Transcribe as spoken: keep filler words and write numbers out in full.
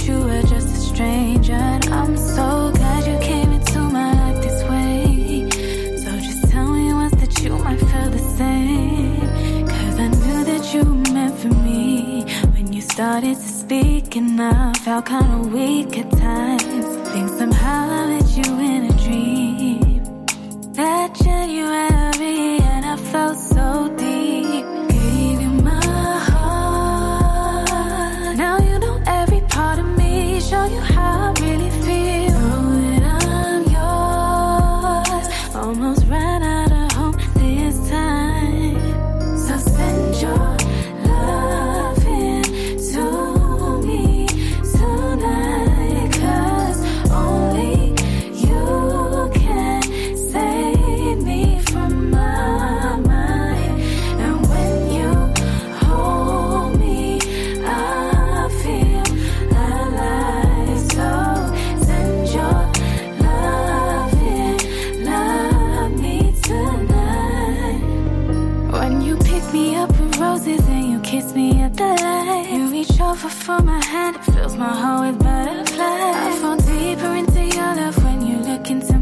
you were just a stranger, and I'm so glad you came into my life this way. So just tell me once that you might feel the same, cause I knew that you were meant for me when you started to speak, and I felt kinda weak at times. Think somehow I met you in a dream, that January, and I felt so deep. Gave you my heart, now you know every part of me. Show you how I really feel, know that I'm yours. Almost ran out of hope this time. So send your love in to me tonight, cause only you can save me from my mind. And when you hold me, I feel alive. So send your love in, love me tonight. When you pick me up with roses and you kiss me at the light, you reach over for my hand, it fills my heart with butterflies. I fall deeper into your love when you look into